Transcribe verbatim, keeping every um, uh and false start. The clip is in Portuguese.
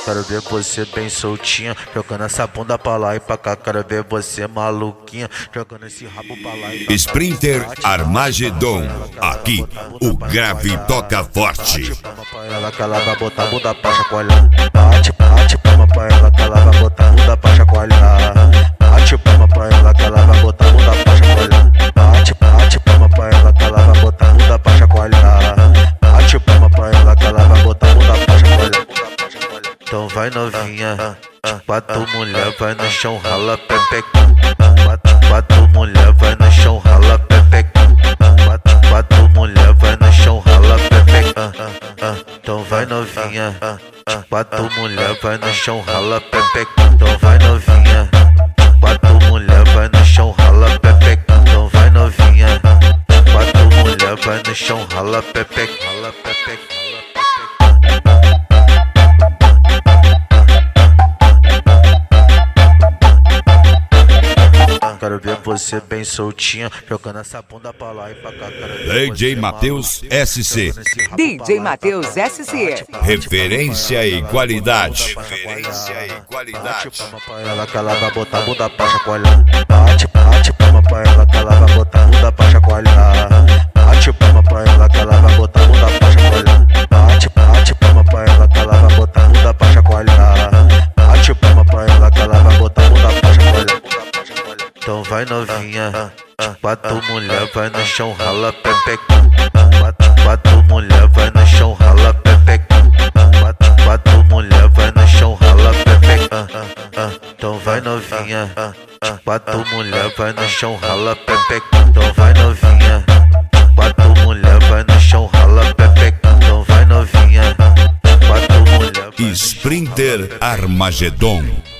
Quero ver você bem soltinha, jogando essa bunda pra lá e pra cá. Quero ver você maluquinha, jogando esse rabo pra lá e pra cá. Sprinter Armagedon, aqui o grave toca forte. Bate palma pra ela que ela vai botar a bunda pra chacoalhar. Bate, bate palma pra ela que ela vai botar a bunda pra chacoalhar. Bate palma pra ela que ela vai botar a bunda pra chacoalhar. Bate, bate palma pra ela que ela vai botar a bunda pra chacoalhar. Bate palma pra ela que ela vai botar a bunda pra chacoalhar. Então vai novinha, quatro mulher vai no chão, rala pepeca. Quatro, quatro mulher vai no chão, rala pepeca. Quatro, quatro mulher vai no chão, rala pepeca. Então vai novinha, quatro mulher vai no chão, rala pepeca. Então vai novinha, quatro mulher vai no chão, rala pepeca. Então vai novinha, quatro mulher vai no chão, rala pepeca, rala pepeca, rala pepeca. Quero ver você bem soltinha, jogando essa bunda pra lá e pra cá. D J Matheus S C. D J Matheus S C. Referência e qualidade. Referência e qualidade. Bate palma pra ela que ela vai botar a bunda pra chacoalhar. Bate, bate palma pra ela que ela vai botar a bunda pra chacoalhar. Bate palma pra ela que ela vai botar a bunda pra chacoalhar. Bate, bate palma pra ela que ela vai botar a bunda pra chacoalhar. Bate palma pra ela que ela vai botar a bunda pra chacoalhar. Então vai novinha, quatro mulher vai no chão, rala pepeca. Quatro, quatro mulher vai no chão, rala pepeca. Quatro, quatro mulher vai no chão, rala pepeca. Então vai novinha, quatro mulher vai no chão, rala pepeca. Então vai novinha, quatro mulher vai no chão, rala pepeca. Então vai novinha, quatro mulher vai no chão. Sprinter Armagedon.